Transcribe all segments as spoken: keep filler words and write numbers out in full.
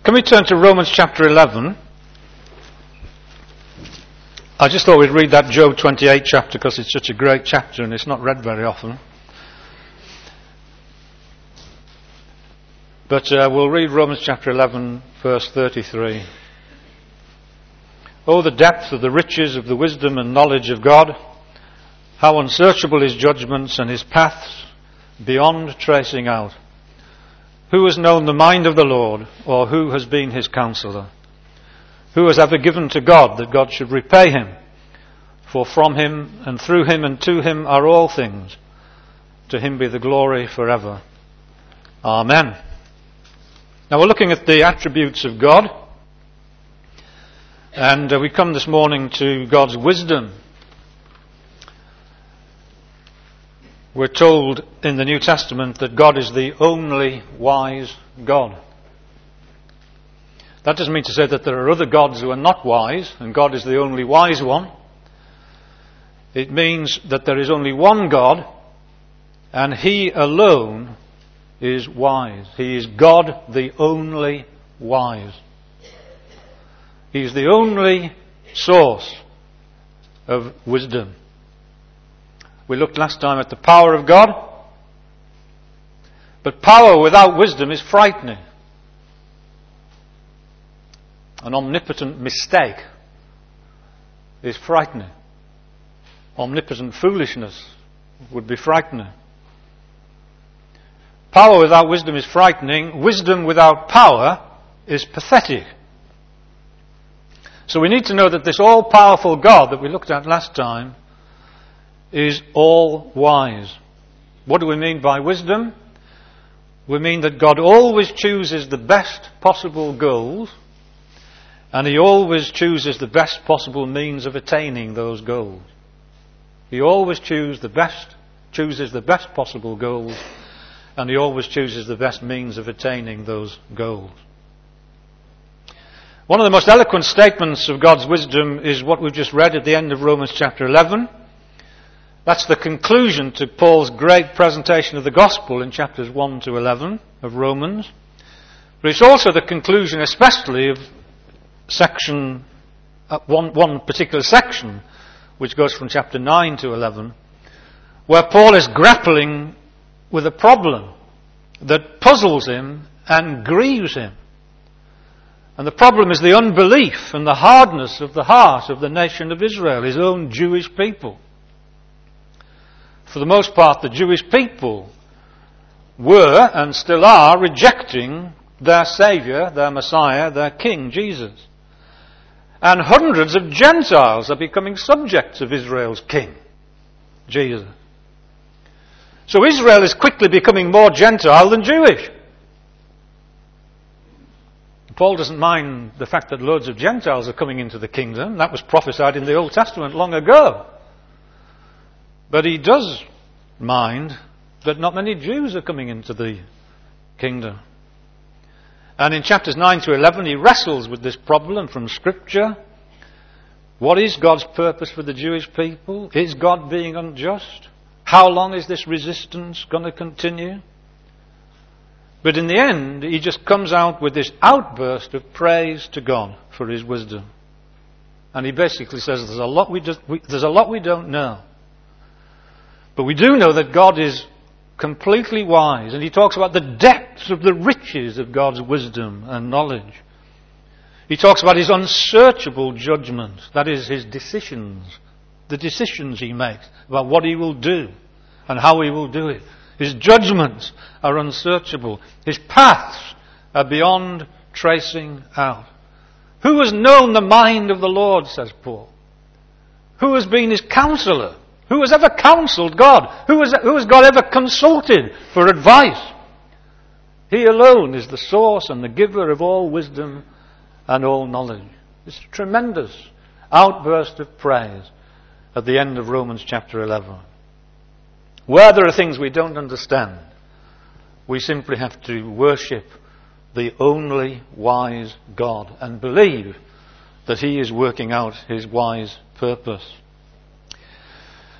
Can we turn to Romans chapter eleven? I just thought we'd read that Job twenty-eight chapter because it's such a great chapter and it's not read very often. But uh, we'll read Romans chapter eleven, verse thirty-three. Oh, the depth of the riches of the wisdom and knowledge of God! How unsearchable his judgments and his paths beyond tracing out! Who has known the mind of the Lord, or who has been his counselor? Who has ever given to God that God should repay him? For from him and through him and to him are all things. To him be the glory forever. Amen. Now we're looking at the attributes of God. And uh, we come this morning to God's wisdom. We're told in the New Testament that God is the only wise God. That doesn't mean to say that there are other gods who are not wise, and God is the only wise one. It means that there is only one God, and He alone is wise. He is God, the only wise. He is the only source of wisdom. We looked last time at the power of God, but power without wisdom is frightening. An omnipotent mistake is frightening. Omnipotent foolishness would be frightening. Power without wisdom is frightening. Wisdom without power is pathetic. So we need to know that this all-powerful God that we looked at last time is all-wise. What do we mean by wisdom? We mean that God always chooses the best possible goals, and He always chooses the best possible means of attaining those goals. He always chooses the best, chooses the best possible goals, and He always chooses the best means of attaining those goals. One of the most eloquent statements of God's wisdom is what we've just read at the end of Romans chapter eleven. That's the conclusion to Paul's great presentation of the gospel in chapters one to eleven of Romans. But it's also the conclusion especially of section, uh, one, one particular section, which goes from chapter nine to eleven, where Paul is grappling with a problem that puzzles him and grieves him. And the problem is the unbelief and the hardness of the heart of the nation of Israel, his own Jewish people. For the most part, the Jewish people were and still are rejecting their Saviour, their Messiah, their King, Jesus. And hundreds of Gentiles are becoming subjects of Israel's King, Jesus. So Israel is quickly becoming more Gentile than Jewish. Paul doesn't mind the fact that loads of Gentiles are coming into the kingdom. That was prophesied in the Old Testament long ago. But he does mind that not many Jews are coming into the kingdom. And in chapters nine to eleven he wrestles with this problem from Scripture. What is God's purpose for the Jewish people? Is God being unjust? How long is this resistance going to continue? But in the end, he just comes out with this outburst of praise to God for His wisdom. And he basically says there's a lot we, just, we, there's a lot we don't know. But we do know that God is completely wise. And he talks about the depths of the riches of God's wisdom and knowledge. He talks about His unsearchable judgment. That is, His decisions. The decisions He makes about what He will do and how He will do it. His judgments are unsearchable. His paths are beyond tracing out. Who has known the mind of the Lord, says Paul? Who has been His counselor? Who has ever counseled God? Who has, who has God ever consulted for advice? He alone is the source and the giver of all wisdom and all knowledge. It's a tremendous outburst of praise at the end of Romans chapter eleven. Where there are things we don't understand, we simply have to worship the only wise God and believe that He is working out His wise purpose.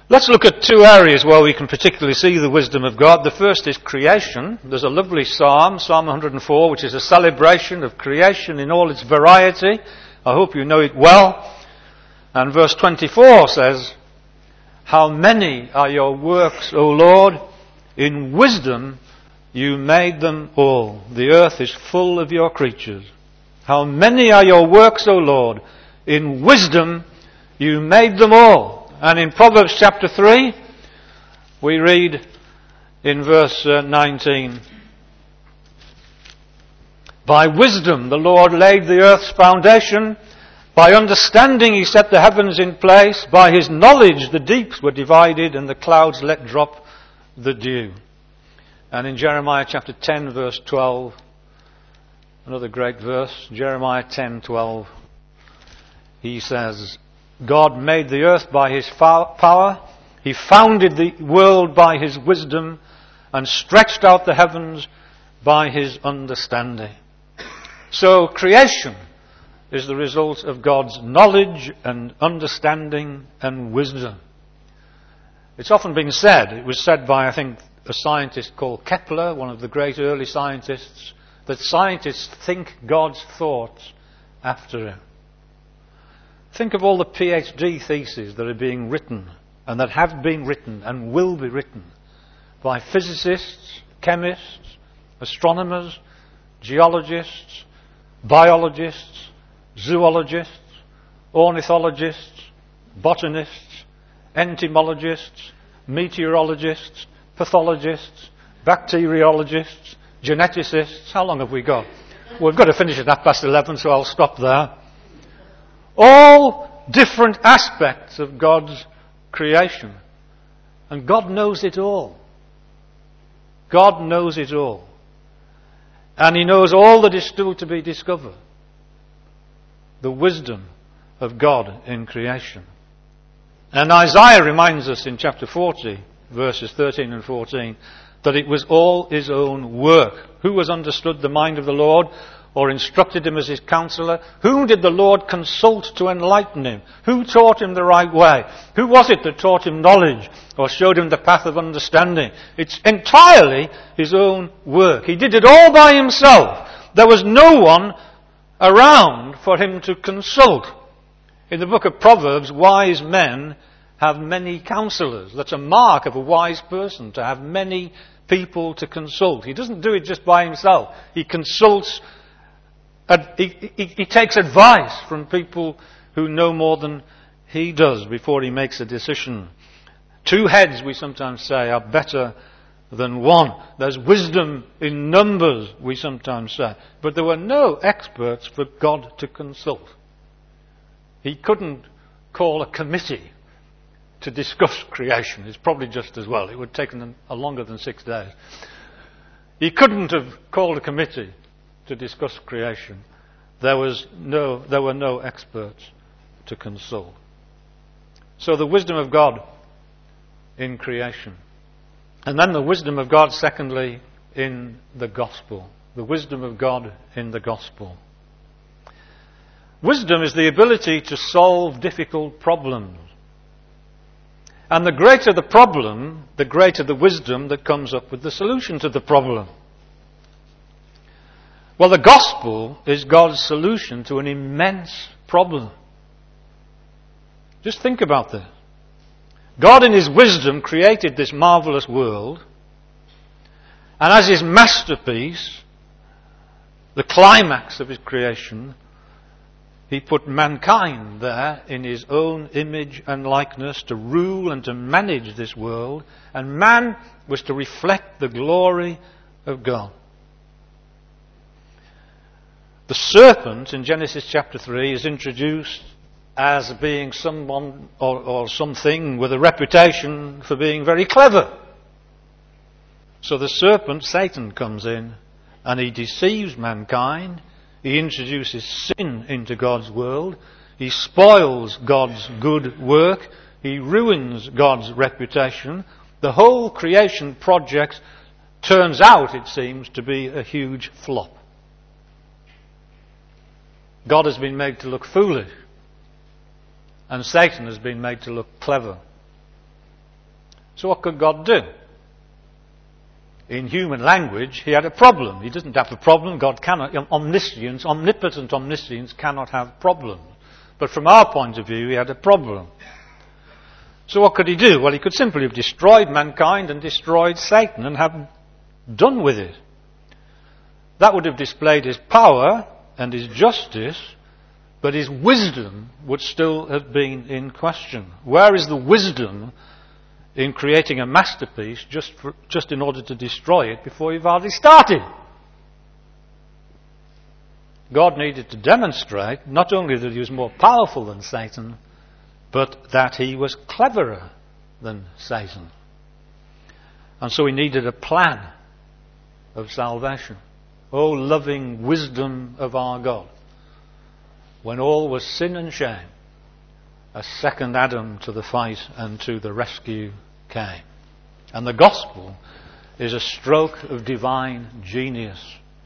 Let's look at two areas where we can particularly see the wisdom of God. The first is creation. There's a lovely psalm, Psalm one hundred four, which is a celebration of creation in all its variety. I hope you know it well. And verse twenty-four says, "How many are your works, O Lord? In wisdom you made them all. The earth is full of your creatures. How many are your works, O Lord? In wisdom you made them all." And in Proverbs chapter three, we read in verse nineteen, "By wisdom the Lord laid the earth's foundation. By understanding he set the heavens in place. By his knowledge the deeps were divided and the clouds let drop the dew." And in Jeremiah chapter ten verse twelve, another great verse, Jeremiah ten twelve, he says, "God made the earth by his power. He founded the world by his wisdom and stretched out the heavens by his understanding." So creation is the result of God's knowledge and understanding and wisdom. It's often been said, it was said by, I think, a scientist called Kepler, one of the great early scientists, that scientists think God's thoughts after him. Think of all the PhD theses that are being written and that have been written and will be written by physicists, chemists, astronomers, geologists, biologists, zoologists, ornithologists, botanists, entomologists, meteorologists, pathologists, bacteriologists, geneticists. How long have we got? Well, we've got to finish at half past eleven, so I'll stop there. All different aspects of God's creation. And God knows it all. God knows it all. And he knows all that is still to be discovered. The wisdom of God in creation. And Isaiah reminds us in chapter forty, verses thirteen and fourteen, that it was all his own work. Who has understood the mind of the Lord, or instructed him as his counselor? Whom did the Lord consult to enlighten him? Who taught him the right way? Who was it that taught him knowledge, or showed him the path of understanding? It's entirely his own work. He did it all by himself. There was no one around for him to consult. In the book of Proverbs, wise men have many counselors. That's a mark of a wise person, to have many people to consult. He doesn't do it just by himself. He consults, he, he, he takes advice from people who know more than he does before he makes a decision. Two heads, we sometimes say, are better than one. There's wisdom in numbers, we sometimes say. But there were no experts for God to consult. He couldn't call a committee to discuss creation. It's probably just as well. It would have taken them longer than six days. He couldn't have called a committee to discuss creation. There was no, there were no experts to consult. So the wisdom of God in creation. And then the wisdom of God, secondly, in the gospel. The wisdom of God in the gospel. Wisdom is the ability to solve difficult problems. And the greater the problem, the greater the wisdom that comes up with the solution to the problem. Well, the gospel is God's solution to an immense problem. Just think about this. God in his wisdom created this marvelous world, and as his masterpiece, the climax of his creation, he put mankind there in his own image and likeness to rule and to manage this world, and man was to reflect the glory of God. The serpent in Genesis chapter three is introduced as being someone or, or something with a reputation for being very clever. So the serpent, Satan, comes in and he deceives mankind. He introduces sin into God's world. He spoils God's good work. He ruins God's reputation. The whole creation project turns out, it seems, to be a huge flop. God has been made to look foolish, and Satan has been made to look clever. So what could God do? In human language, he had a problem. He doesn't have a problem. God cannot, omniscience, omnipotent omniscience cannot have problems. But from our point of view, he had a problem. So what could he do? Well, he could simply have destroyed mankind and destroyed Satan and have done with it. That would have displayed his power and his justice, but his wisdom would still have been in question. Where is the wisdom in creating a masterpiece just for, just in order to destroy it before you've hardly started? God needed to demonstrate not only that he was more powerful than Satan, but that he was cleverer than Satan. And so he needed a plan of salvation. O loving wisdom of our God. When all was sin and shame, a second Adam to the fight and to the rescue came. And the gospel is a stroke of divine genius.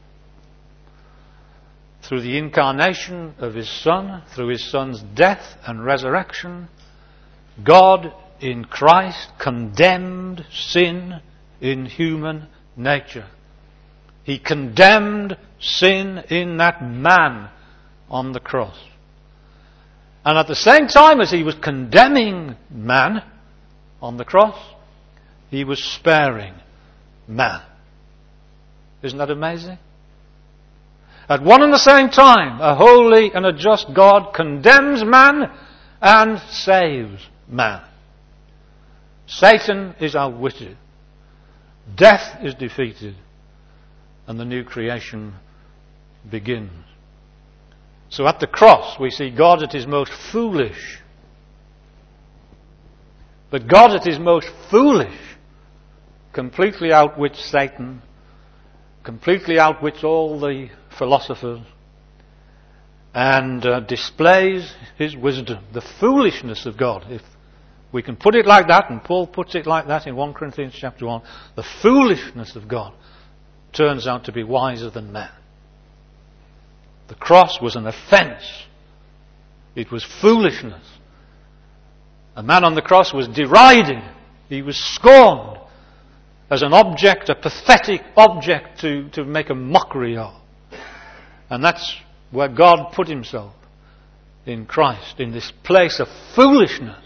Through the incarnation of his Son, through his Son's death and resurrection, God in Christ condemned sin in human nature. He condemned sin in that man on the cross. And at the same time as he was condemning man on the cross, he was sparing man. Isn't that amazing? At one and the same time, a holy and a just God condemns man and saves man. Satan is outwitted. Death is defeated. And the new creation begins. So at the cross we see God at his most foolish. But God at his most foolish completely outwits Satan, completely outwits all the philosophers, and uh, displays his wisdom, the foolishness of God. If we can put it like that, and Paul puts it like that in First Corinthians chapter one, the foolishness of God turns out to be wiser than man. The cross was an offence. It was foolishness. A man on the cross was derided. He was scorned as an object, a pathetic object to, to make a mockery of. And that's where God put himself in Christ, in this place of foolishness.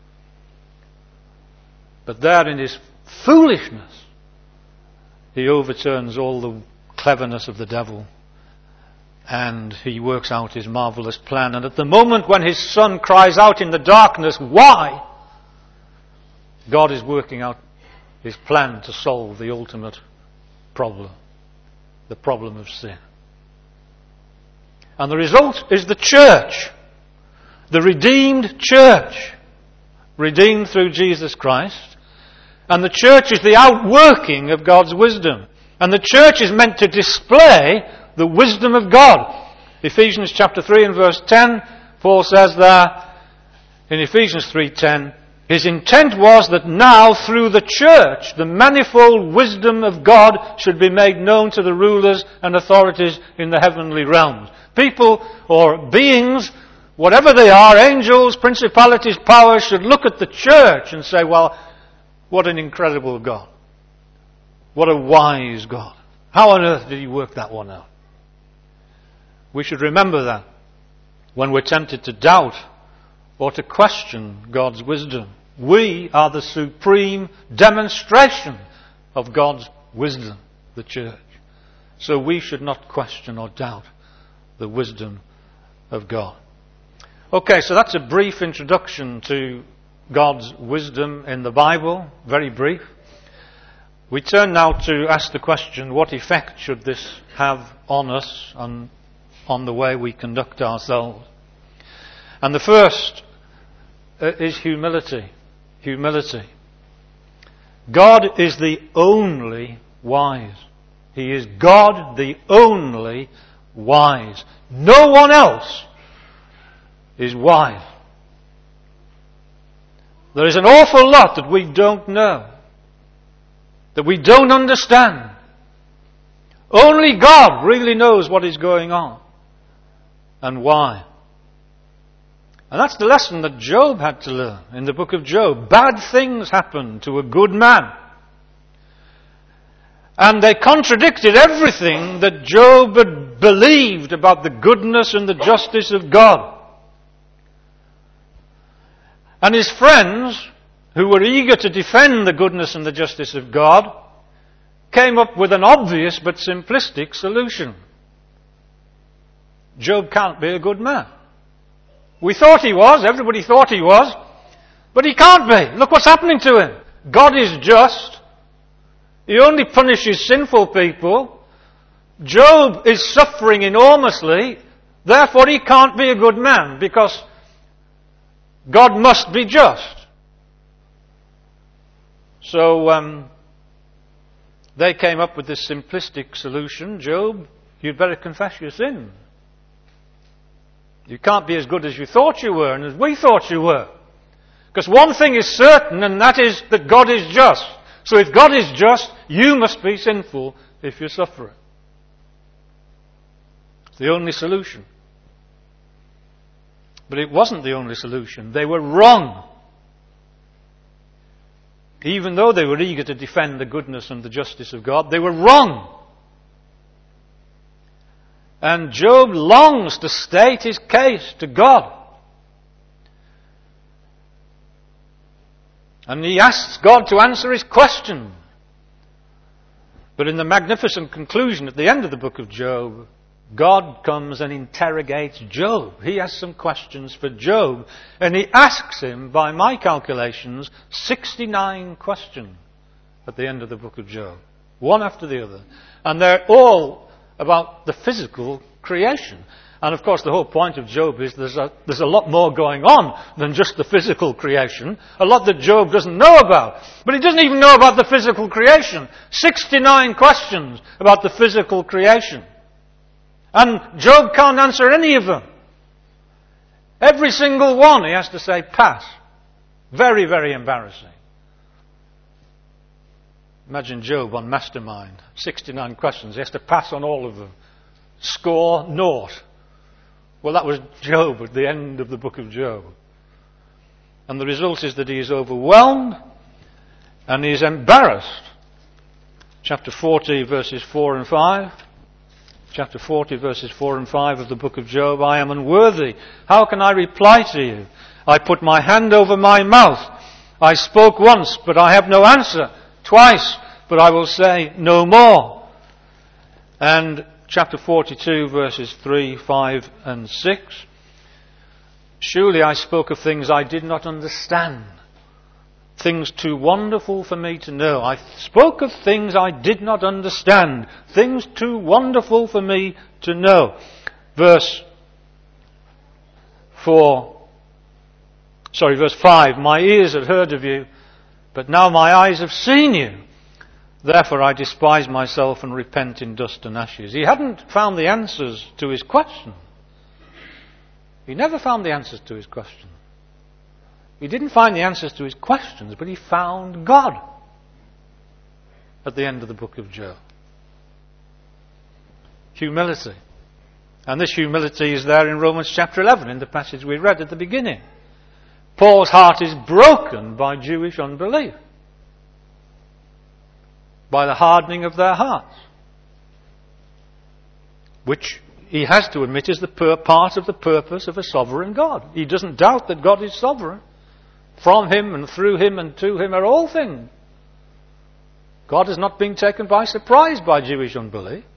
But there in his foolishness, he overturns all the cleverness of the devil and he works out his marvellous plan. And at the moment when his Son cries out in the darkness, "Why?" God is working out his plan to solve the ultimate problem, the problem of sin. And the result is the church, the redeemed church, redeemed through Jesus Christ. And the church is the outworking of God's wisdom. And the church is meant to display the wisdom of God. Ephesians chapter three and verse ten, Paul says there, in Ephesians three ten, his intent was that now through the church the manifold wisdom of God should be made known to the rulers and authorities in the heavenly realms. People or beings, whatever they are, angels, principalities, powers, should look at the church and say, well, what an incredible God. What a wise God. How on earth did he work that one out? We should remember that when we're tempted to doubt or to question God's wisdom. We are the supreme demonstration of God's wisdom, the church. So we should not question or doubt the wisdom of God. Okay, so that's a brief introduction to God's wisdom in the Bible, very brief. We turn now to ask the question, what effect should this have on us and on the way we conduct ourselves? And the first uh, is humility. Humility. God is the only wise. He is God, the only wise. No one else is wise. There is an awful lot that we don't know, that we don't understand. Only God really knows what is going on and why. And that's the lesson that Job had to learn in the book of Job. Bad things happen to a good man. And they contradicted everything that Job had believed about the goodness and the justice of God. And his friends, who were eager to defend the goodness and the justice of God, came up with an obvious but simplistic solution. Job can't be a good man. We thought he was, everybody thought he was, but he can't be. Look what's happening to him. God is just. He only punishes sinful people. Job is suffering enormously, therefore he can't be a good man, because God must be just. So um, they came up with this simplistic solution. Job, you'd better confess your sin. You can't be as good as you thought you were and as we thought you were. Because one thing is certain, and that is that God is just. So if God is just, you must be sinful if you're suffering. It's the only solution. But it wasn't the only solution. They were wrong. Even though they were eager to defend the goodness and the justice of God, they were wrong. And Job longs to state his case to God. And he asks God to answer his question. But in the magnificent conclusion at the end of the book of Job, God comes and interrogates Job. He has some questions for Job. And he asks him, by my calculations, sixty-nine questions at the end of the book of Job. One after the other. And they're all about the physical creation. And of course the whole point of Job is there's a, there's a lot more going on than just the physical creation. A lot that Job doesn't know about. But he doesn't even know about the physical creation. sixty-nine questions about the physical creation. And Job can't answer any of them. Every single one he has to say pass. Very, very embarrassing. Imagine Job on Mastermind. sixty-nine questions. He has to pass on all of them. Score naught. Well, that was Job at the end of the book of Job. And the result is that he is overwhelmed and he is embarrassed. Chapter forty, verses four and five. Chapter forty, verses four and five of the book of Job. I am unworthy. How can I reply to you? I put my hand over my mouth. I spoke once, but I have no answer. Twice, but I will say no more. And chapter forty-two, verses three, five and six. Surely I spoke of things I did not understand. Things too wonderful for me to know. I spoke of things I did not understand. Things too wonderful for me to know. Verse four. Sorry, verse five. My ears had heard of you, but now my eyes have seen you. Therefore I despise myself and repent in dust and ashes. He hadn't found the answers to his question. He never found the answers to his question. He didn't find the answers to his questions, but he found God at the end of the book of Job. Humility. And this humility is there in Romans chapter eleven, in the passage we read at the beginning. Paul's heart is broken by Jewish unbelief, by the hardening of their hearts, which he has to admit is the per- part of the purpose of a sovereign God. He doesn't doubt that God is sovereign. From him and through him and to him are all things. God has not been taken by surprise by Jewish unbelief.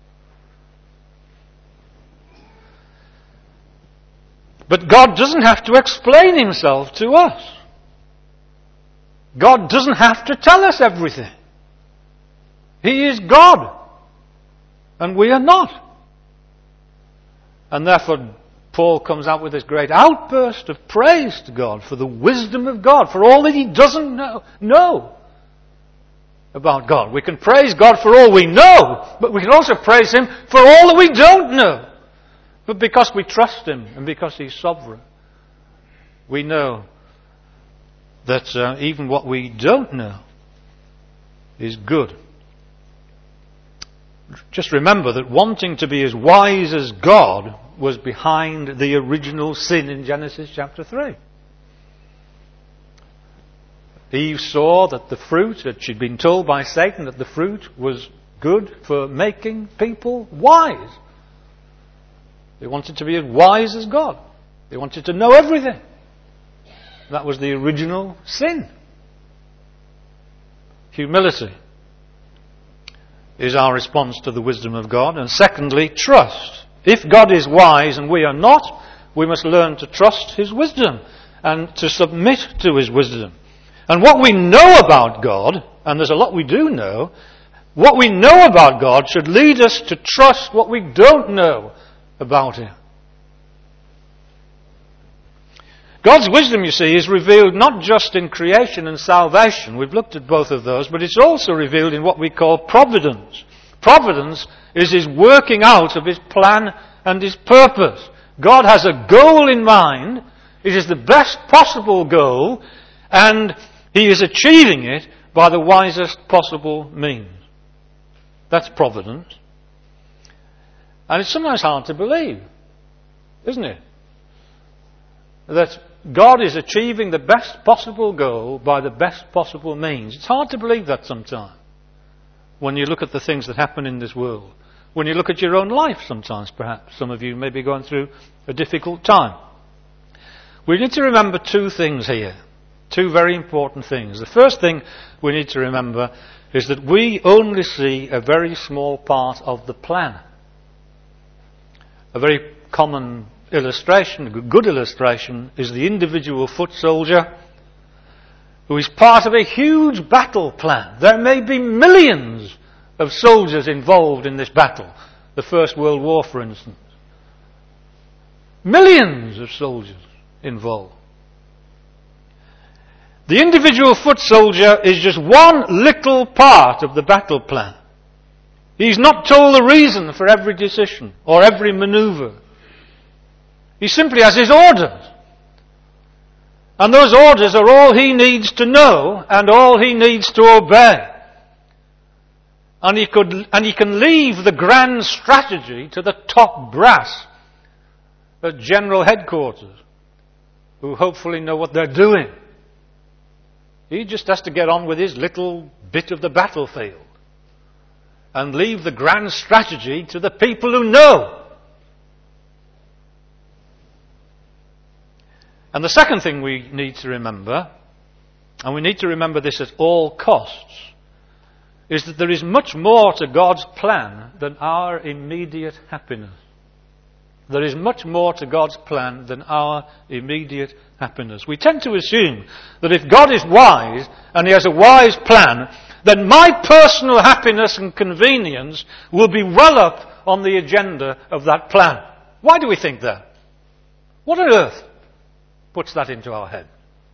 But God doesn't have to explain himself to us. God doesn't have to tell us everything. He is God. And we are not. And therefore Paul comes out with this great outburst of praise to God for the wisdom of God, for all that he doesn't know, know about God. We can praise God for all we know, but we can also praise him for all that we don't know. But because we trust him and because he's sovereign, we know that uh, even what we don't know is good. Just remember that wanting to be as wise as God was behind the original sin in Genesis chapter three. Eve saw that the fruit, that she'd been told by Satan that the fruit was good for making people wise. They wanted to be as wise as God. They wanted to know everything. That was the original sin. Humility is our response to the wisdom of God. And secondly, trust. If God is wise and we are not, we must learn to trust His wisdom and to submit to His wisdom. And what we know about God, and there's a lot we do know, what we know about God should lead us to trust what we don't know about Him. God's wisdom, you see, is revealed not just in creation and salvation. We've looked at both of those, but it's also revealed in what we call providence. Providence is His working out of His plan and His purpose. God has a goal in mind. It is the best possible goal, and He is achieving it by the wisest possible means. That's providence. And it's sometimes hard to believe, isn't it? That God is achieving the best possible goal by the best possible means. It's hard to believe that sometimes when you look at the things that happen in this world. When you look at your own life sometimes, perhaps. Some of you may be going through a difficult time. We need to remember two things here. Two very important things. The first thing we need to remember is that we only see a very small part of the plan. A very common illustration, a good illustration, is the individual foot soldier who is part of a huge battle plan. There may be millions of soldiers involved in this battle. The First World War, for instance. Millions of soldiers involved. The individual foot soldier is just one little part of the battle plan. He's not told the reason for every decision or every maneuver. He simply has his orders. And those orders are all he needs to know and all he needs to obey. And he could, and he can leave the grand strategy to the top brass at general headquarters, who hopefully know what they're doing. He just has to get on with his little bit of the battlefield and leave the grand strategy to the people who know. And the second thing we need to remember, and we need to remember this at all costs, is that there is much more to God's plan than our immediate happiness. There is much more to God's plan than our immediate happiness. We tend to assume that if God is wise and He has a wise plan, then my personal happiness and convenience will be well up on the agenda of that plan. Why do we think that? What on earth puts that into our head?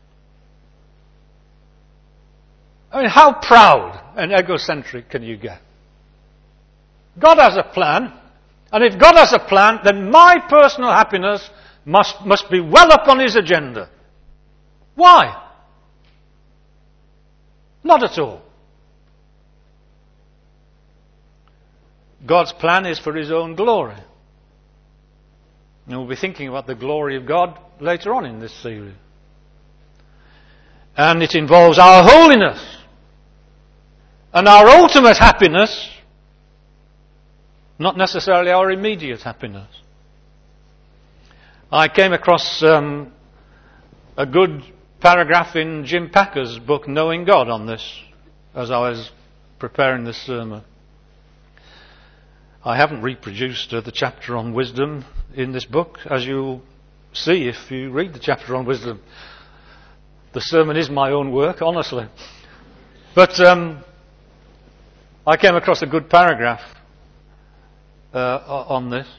I mean, how proud and egocentric can you get? God has a plan, and if God has a plan, then my personal happiness must, must be well up on His agenda. Why? Not at all. God's plan is for His own glory. And we'll be thinking about the glory of God later on in this series. And it involves our holiness and our ultimate happiness, not necessarily our immediate happiness. I came across um, a good paragraph in Jim Packer's book, Knowing God, on this as I was preparing this sermon. I haven't reproduced uh, the chapter on wisdom in this book, as you'll see if you read the chapter on wisdom. The sermon is my own work, honestly. But um, I came across a good paragraph uh, on this.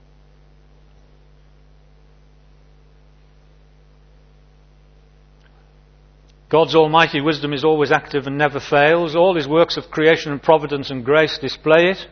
God's almighty wisdom is always active and never fails. All His works of creation and providence and grace display it.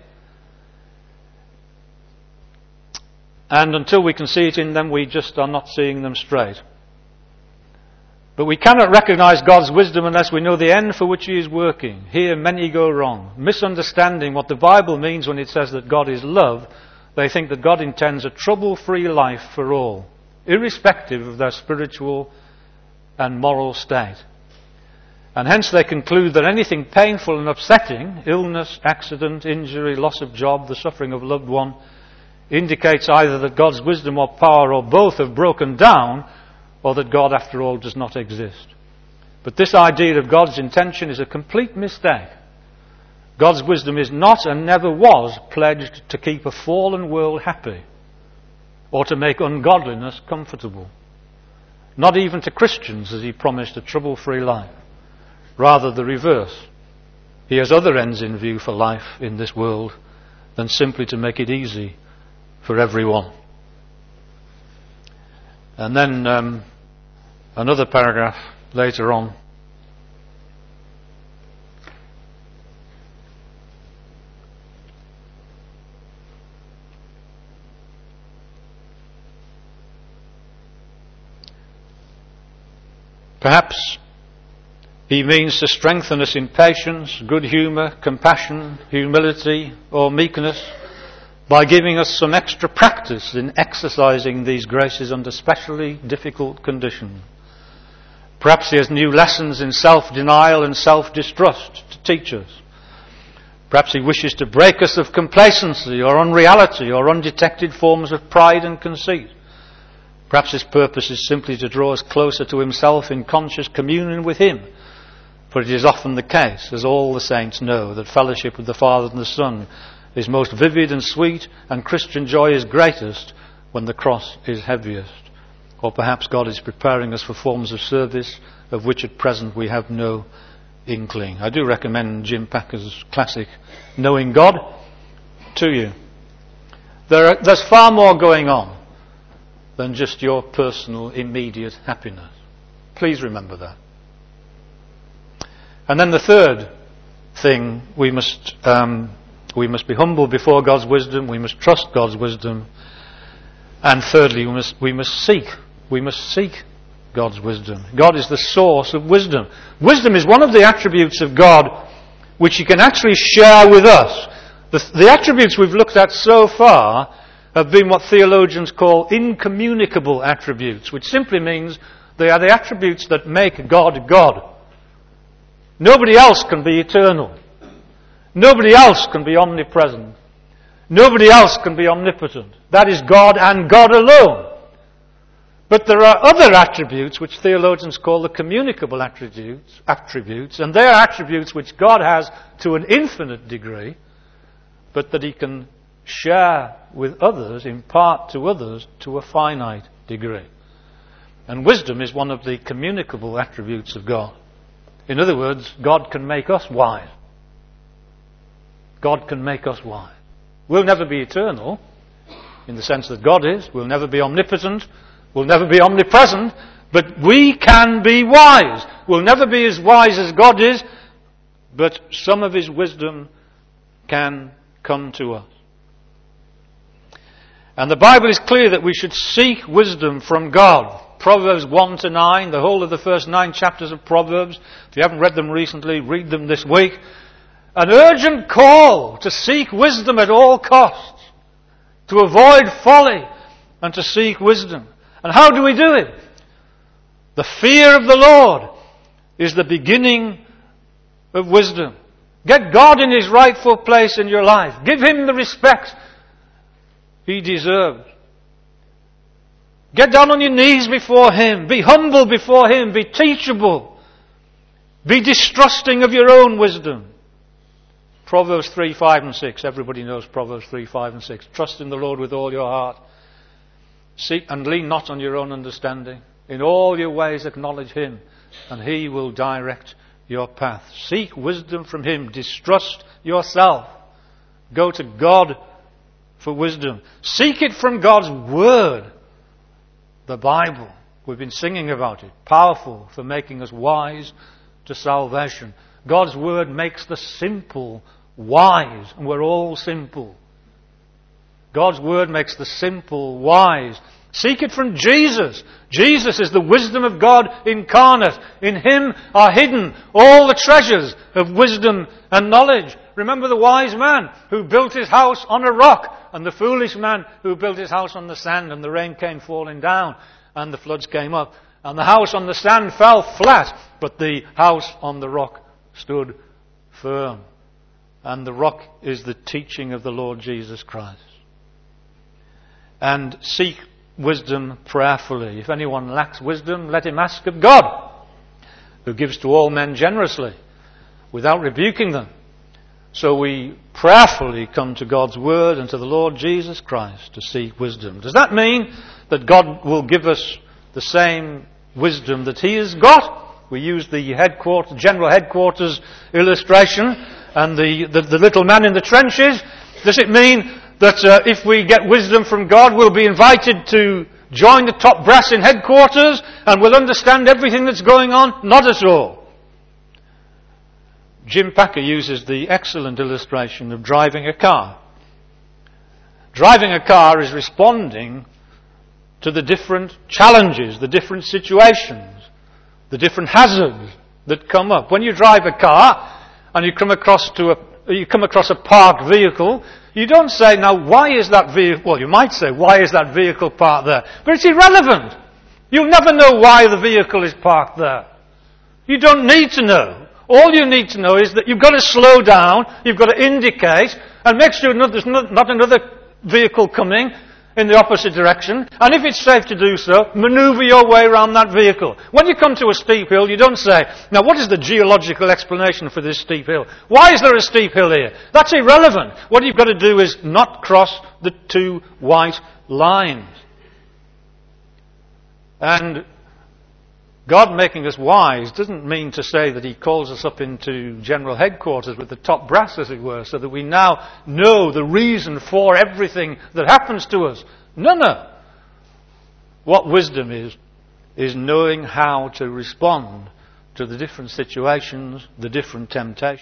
And until we can see it in them, we just are not seeing them straight. But we cannot recognize God's wisdom unless we know the end for which He is working. Here many go wrong, misunderstanding what the Bible means when it says that God is love they think that God intends a trouble-free life for all, irrespective of their spiritual and moral state. And hence they conclude that anything painful and upsetting, illness, accident, injury, loss of job, the suffering of a loved one, indicates either that God's wisdom or power or both have broken down, or that God, after all, does not exist. But this idea of God's intention is a complete mistake. God's wisdom is not and never was pledged to keep a fallen world happy or to make ungodliness comfortable. Not even to Christians has he promised a trouble-free life. Rather the reverse. He has other ends in view for life in this world than simply to make it easy for everyone. And then um, another paragraph later on. Perhaps he means to strengthen us in patience, good humour, compassion, humility, or meekness, by giving us some extra practice in exercising these graces under specially difficult conditions. Perhaps he has new lessons in self-denial and self-distrust to teach us. Perhaps he wishes to break us of complacency or unreality or undetected forms of pride and conceit. Perhaps his purpose is simply to draw us closer to himself in conscious communion with him. For it is often the case, as all the saints know, that fellowship with the Father and the Son is most vivid and sweet, and Christian joy is greatest when the cross is heaviest. Or perhaps God is preparing us for forms of service of which at present we have no inkling. I do recommend Jim Packer's classic, Knowing God, to you. There are, there's far more going on than just your personal immediate happiness. Please remember that. And then the third thing, we must um, we must be humble before God's wisdom, we must trust God's wisdom, and thirdly, we must we must seek we must seek God's wisdom. God is the source of wisdom. Wisdom is one of the attributes of God which He can actually share with us. The, the attributes we've looked at so far have been what theologians call incommunicable attributes, which simply means they are the attributes that make God God. Nobody else can be eternal. Nobody else can be omnipresent. Nobody else can be omnipotent. That is God and God alone. But there are other attributes which theologians call the communicable attributes, attributes, and they are attributes which God has to an infinite degree, but that He can share with others, impart to others to a finite degree. And wisdom is one of the communicable attributes of God. In other words, God can make us wise. God can make us wise. We'll never be eternal, in the sense that God is. We'll never be omnipotent. We'll never be omnipresent. But we can be wise. We'll never be as wise as God is, but some of His wisdom can come to us. And the Bible is clear that we should seek wisdom from God. Proverbs one to nine, the whole of the first nine chapters of Proverbs. If you haven't read them recently, read them this week. An urgent call to seek wisdom at all costs, to avoid folly and to seek wisdom. And how do we do it? The fear of the Lord is the beginning of wisdom. Get God in His rightful place in your life. Give Him the respect He deserves. Get down on your knees before Him. Be humble before Him. Be teachable. Be distrusting of your own wisdom. Proverbs three, five and six. Everybody knows Proverbs three, five and six. Trust in the Lord with all your heart. Seek and lean not on your own understanding. In all your ways acknowledge Him, and He will direct your path. Seek wisdom from Him. Distrust yourself. Go to God for wisdom. Seek it from God's Word. The Bible. We've been singing about it. Powerful for making us wise to salvation. God's Word makes the simple wise, and we're all simple. God's Word makes the simple wise, Seek it from Jesus. Jesus is the wisdom of God incarnate. In Him are hidden all the treasures of wisdom and knowledge. Remember the wise man who built his house on a rock, and the foolish man who built his house on the sand, and the rain came falling down, and the floods came up. And the house on the sand fell flat, but the house on the rock stood firm. And the rock is the teaching of the Lord Jesus Christ. And seek wisdom prayerfully. If anyone lacks wisdom, let him ask of God, who gives to all men generously, without rebuking them. So we prayerfully come to God's Word and to the Lord Jesus Christ to seek wisdom. Does that mean that God will give us the same wisdom that He has got? We use the headquarters, general headquarters illustration and the, the, the little man in the trenches. Does it mean that uh, if we get wisdom from God, we'll be invited to join the top brass in headquarters and we'll understand everything that's going on? Not at all. Jim Packer uses the excellent illustration of driving a car. Driving a car is responding to the different challenges, the different situations, the different hazards that come up. When you drive a car and you come across to a you come across a parked vehicle, you don't say, now why is that vehicle, well you might say, why is that vehicle parked there? But it's irrelevant. You'll never know why the vehicle is parked there. You don't need to know. All you need to know is that you've got to slow down, you've got to indicate, and make sure there's not another vehicle coming in the opposite direction, and if it's safe to do so, manoeuvre your way around that vehicle. When you come to a steep hill, you don't say, now what is the geological explanation for this steep hill? Why is there a steep hill here? That's irrelevant. What you've got to do is not cross the two white lines. And God making us wise doesn't mean to say that He calls us up into general headquarters with the top brass, as it were, so that we now know the reason for everything that happens to us. No, no. What wisdom is, is knowing how to respond to the different situations, the different temptations.